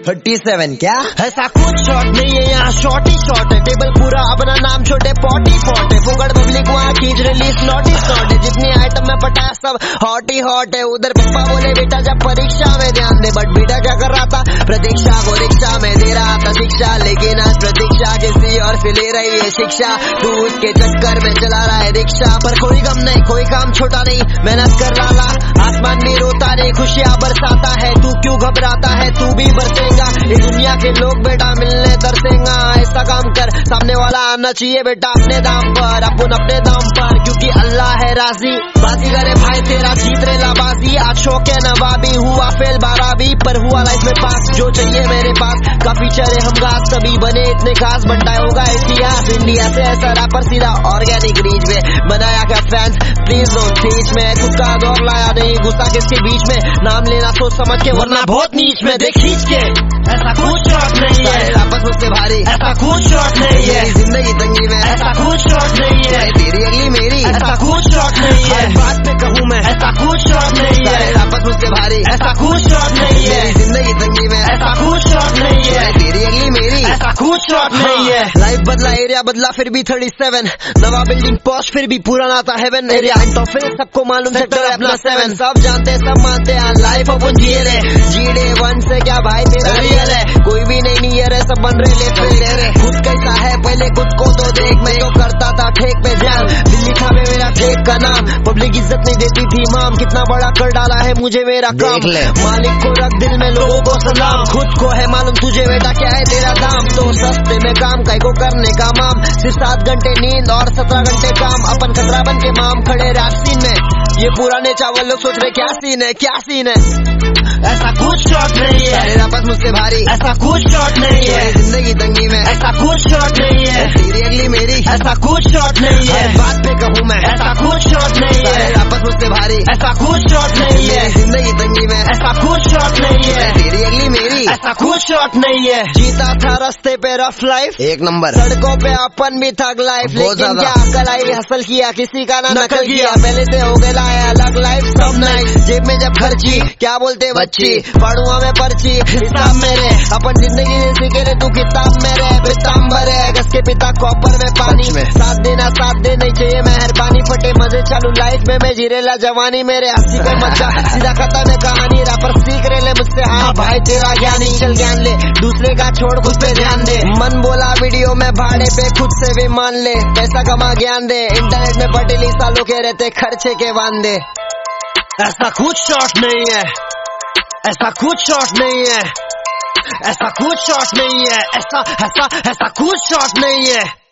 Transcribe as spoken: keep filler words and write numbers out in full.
Thirty seven क्या? ऐसा कुछ शॉट नहीं है यहाँ, शॉट ही शॉट है। टेबल पूरा अपना नाम छोटे पॉटी पॉट है। फुगड़ पब्लिक वहाँ खींच रिलीज नॉट ही नॉट है। जितनी आइटम में पटा सब हॉट ही हॉट है। उधर पप्पा बोले बेटा जब परीक्षा में ध्यान दे, बट बेटा क्या कर रहा था, प्रतीक्षा को रिक्शा में दे रहा था शिक्षा। लेकिन आज प्रतीक्षा किसी और से ले रही है शिक्षा। तू उसके चक्कर में चला रहा है रिक्शा। पर कोई गम नहीं, कोई काम छोटा नहीं, मेहनत कर रहा, आसमान भी रोता नहीं, खुशियाँ बरसाता है। तू क्यों घबराता है, तू भी बरसेगा। ये दुनिया के लोग बेटा मिलने तरसेगा। ऐसा काम कर, सामने वाला आना चाहिए बेटा अपने दाम पर, अपन अपने दाम पर, क्योंकि अल्लाह है राजी। बाजी करे भाई तेरा जीत रे लाबाजी। आज शौक है नवाबी, हुआ फेल बाराबी, पर हुआ लाइफ में पास जो चाहिए मेरे पास। काफी चरे हम घास, तभी बने इतने खास, बनता होगा इतिहास। इंडिया से ऐसा रैपर सीधा ऑर्गेनिक रीच में बनाया क्या फैंस, प्लीज डोंट टीच में। खुद का दौर लाया नहीं, गुस्सा किसके बीच में, नाम लेना सोच समझ के वरना बहुत नीच में। देख खींच के ऐसा कुछ शॉट नहीं है, आपस मुझसे भारी ऐसा कुछ शॉट नहीं है। जिंदगी तंगी में ऐसा कुछ शॉट नहीं है। तेरी अगली मेरी ऐसा कुछ शॉट नहीं है। बात पे कहूँ मैं ऐसा कुछ शॉट नहीं है। आपस मुझसे भारी ऐसा कुछ शॉट नहीं है। जिंदगी तंगी में ऐसा कुछ शॉट नहीं है। तेरी अगली मेरी ऐसा कुछ शॉट नहीं है। लाइफ बदला, एरिया बदला, फिर भी थर्टी सेवन। नवा बिल्डिंग पॉश, फिर भी पुराना था हेवन। एरिया एंड ऑफ सबको मालूम सेक्टर अपना सेवन। सब जानते सब मानते हैं, लाइफ अपन जिए रहे। जीडे वन से क्या भाई तेरा रियल है, कोई भी नहीं नियर है, सब बन रहे ले रहे। खुद कैसा है पहले खुद को तो देख। मैं तो करता था ठेक पे ध्यान, दिल्ली था में मेरा ठेक का नाम। पब्लिक इज्जत नहीं देती थी माम, कितना बड़ा कर डाला है मुझे मेरा काम। मालिक को रख दिल में, लोगों को सलाम। खुद को है मालूम तुझे बेटा क्या है तेरा दाम। तो सस्ते में काम काय को करने का माम, सिर्फ सात घंटे नींद और सत्रह घंटे काम। अपन खतरा बन के माम खड़े रास्तीन में। ये पुराने चावल लोग सोच रहे क्या सीन है, क्या सीन है। ऐसा कुछ शॉट नहीं है, अरे आपस मुझसे भारी ऐसा कुछ शॉट नहीं है। जिंदगी तंगी में ऐसा कुछ शॉट नहीं है। तेरी अगली मेरी ऐसा कुछ शॉट नहीं है। बात पे कहूँ मैं ऐसा कुछ शॉट नहीं है। आपस मुझसे भारी ऐसा कुछ शॉट नहीं है। जिंदगी तंगी में ऐसा कुछ शॉट नहीं है। तेरी अगली मेरी ऐसा कुछ शॉट नहीं है। जीता था रास्ते पे रफ लाइफ, एक नंबर सड़कों पे अपन भी थक लाइफ। लेकिन क्या अकल आई, हसल किया, किसी का ना नकल किया। पहले से हो गया अलग लाइफ सब नाइट। जेब में जब खर्ची क्या बोलते बच्ची, पढ़ुआ में पर्ची हिसाब मेरे। अपन जिंदगी से सीखे रे तू किताब मेरे। पिताम्बर है गस के पिता कॉपर में पानी, साथ देना साथ दे नहीं चाहिए मेहरबानी। फटे मजे चालू लाइफ में मैं जीरेला जवानी मेरे। हंसी पे मचा सीधा खत्म है कहानी। रैपर सीख रहे ले मुझसे, हाँ भाई तेरा ज्ञानी। चल ज्ञान ले दूसरे का, छोड़ खुद पे ध्यान दे। मन बोला वीडियो में भाड़े पे, खुद से भी मान ले। पैसा कमा ज्ञान दे, इंटरनेट में पटेली सालों के रहते खर्चे के वांदे। ऐसा कुछ शॉट नहीं है, ऐसा कुछ शॉट नहीं है, ऐसा कुछ शॉट नहीं है। ऐसा ऐसा ऐसा कुछ शॉट नहीं है।